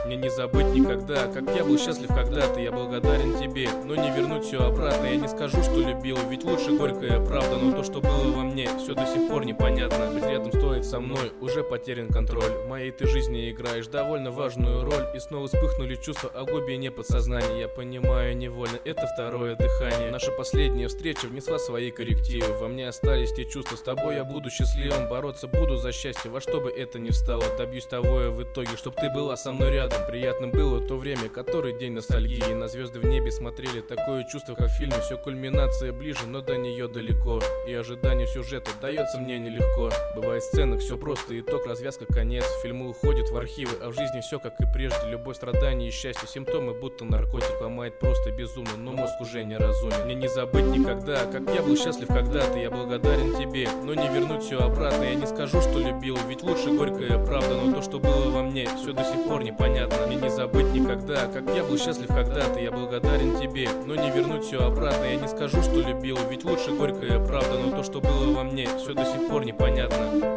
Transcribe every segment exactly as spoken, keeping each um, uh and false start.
Мне не забыть никогда, как я был счастлив когда-то. Я благодарен тебе, но не вернуть все обратно. Я не скажу, что любил, ведь лучше горькая правда. Но то, что было во мне, все до сих пор непонятно. Быть рядом стоит со мной, уже потерян контроль. В моей ты жизни играешь довольно важную роль. И снова вспыхнули чувства о глубине подсознания. Я понимаю невольно, это второе дыхание. Наша последняя встреча внесла свои коррективы. Во мне остались те чувства, с тобой я буду счастливым. Бороться буду за счастье, во что бы это ни встало. Добьюсь того я в итоге, чтоб ты была со мной рядом. Приятным было то время, который день ностальгии. На звезды в небе смотрели, такое чувство, как в фильме. Все кульминация ближе, но до нее далеко. И ожидание сюжета дается мне нелегко. Бывает в сценах все просто, итог, развязка, конец. Фильмы уходят в архивы, а в жизни все как и прежде. Любовь, страдания и счастье, симптомы будто наркотик. Ломает просто безумно, но мозг уже не разумен. Мне не забыть никогда, как я был счастлив когда-то. Я благодарен тебе, но не вернуть все обратно. Я не скажу, что любил, ведь лучше горькая правда. Но то, что было во мне, все до сих пор непонятно. Мне не забыть никогда, как я был счастлив когда-то. Я благодарен тебе, но не вернуть все обратно. Я не скажу, что любил, ведь лучше горькая правда. Но то, что было во мне, все до сих пор непонятно.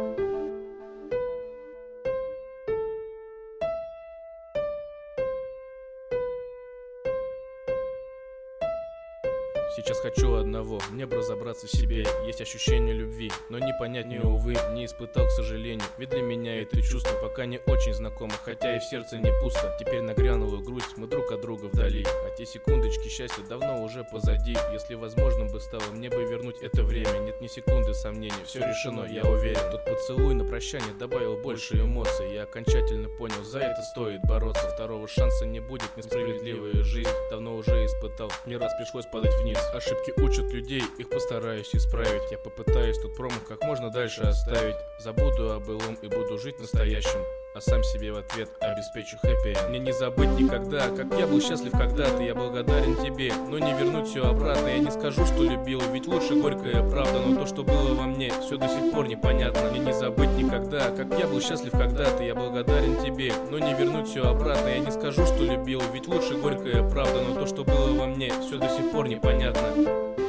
Сейчас хочу одного, мне бы разобраться в себе. Есть ощущение любви, но не понять не увы, не испытал, к сожалению. Ведь для меня это чувство пока не очень знакомо, хотя и в сердце не пусто. Теперь нагрянула грусть, мы друг от друга вдали. А те секундочки счастья давно уже позади. Если возможно бы стало мне бы вернуть это время. Нет ни секунды сомнений, все решено, я уверен. Тот поцелуй на прощание добавил больше эмоций. Я окончательно понял, за это стоит бороться. Второго шанса не будет, несправедливая жизнь давно уже испытал, не раз пришлось падать вниз. Ошибки учат людей, их постараюсь исправить. Я попытаюсь тот промах как можно дальше оставить. Забуду о былом и буду жить настоящим, а сам себе в ответ обеспечу хэппи. Мне не забыть никогда, как я был счастлив когда-то. Я благодарен тебе, но не вернуть все обратно. Я не скажу, что любил, ведь лучше горькая правда. Но то, что было во мне, все до сих пор непонятно. Мне не забыть никогда, как я был счастлив когда-то. Я благодарен тебе, но не вернуть все обратно. Я не скажу, что любил, ведь лучше горькая правда. Но то, что было во мне, все до сих пор непонятно.